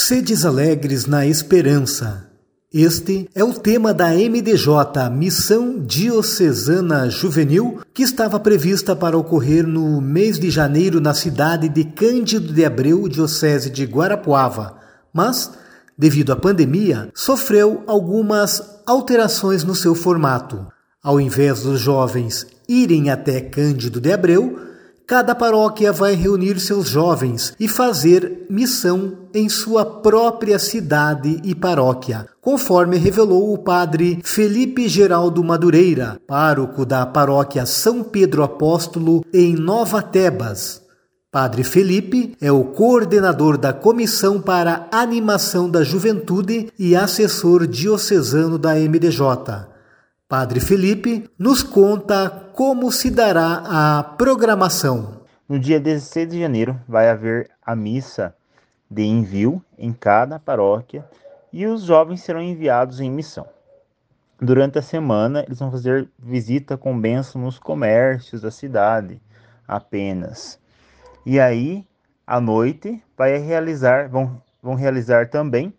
Sedes alegres na esperança. Este é o tema da MDJ, Missão Diocesana Juvenil, que estava prevista para ocorrer no mês de janeiro na cidade de Cândido de Abreu, diocese de Guarapuava, mas, devido à pandemia, sofreu algumas alterações no seu formato. Ao invés dos jovens irem até Cândido de Abreu, cada paróquia vai reunir seus jovens e fazer missão em sua própria cidade e paróquia, conforme revelou o padre Felipe Geraldo Madureira, pároco da paróquia São Pedro Apóstolo em Nova Tebas. Padre Felipe é o coordenador da Comissão para a Animação da Juventude e assessor diocesano da MDJ. Padre Felipe nos conta como se dará a programação. No dia 16 de janeiro vai haver a missa de envio em cada paróquia e os jovens serão enviados em missão. Durante a semana eles vão fazer visita com bênção nos comércios da cidade apenas. E aí, à noite, vão realizar também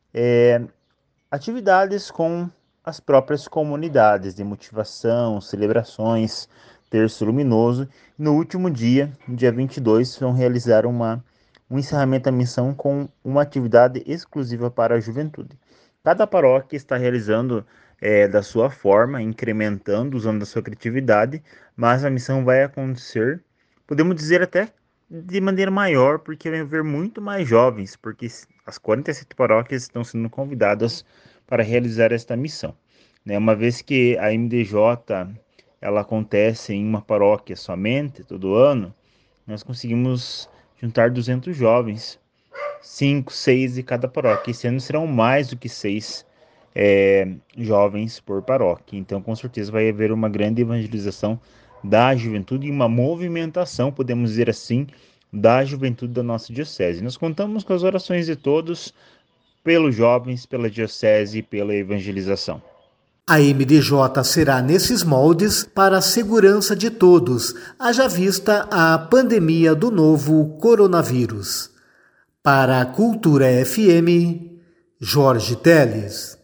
atividades com as próprias comunidades de motivação, celebrações, terço luminoso. No último dia, no dia 22, vão realizar um encerramento da missão com uma atividade exclusiva para a juventude. Cada paróquia está realizando da sua forma, incrementando, usando a sua criatividade, mas a missão vai acontecer, podemos dizer até de maneira maior, porque vai haver muito mais jovens, porque as 47 paróquias estão sendo convidadas para realizar esta missão. Uma vez que a MDJ ela acontece em uma paróquia somente todo ano, nós conseguimos juntar 200 jovens, 5, 6 de cada paróquia. Esse ano serão mais do que 6 jovens por paróquia. Então, com certeza, vai haver uma grande evangelização da juventude e uma movimentação, podemos dizer assim, da juventude da nossa diocese. Nós contamos com as orações de todos, pelos jovens, pela diocese e pela evangelização. A MDJ será nesses moldes para a segurança de todos, haja vista a pandemia do novo coronavírus. Para a Cultura FM, Jorge Teles.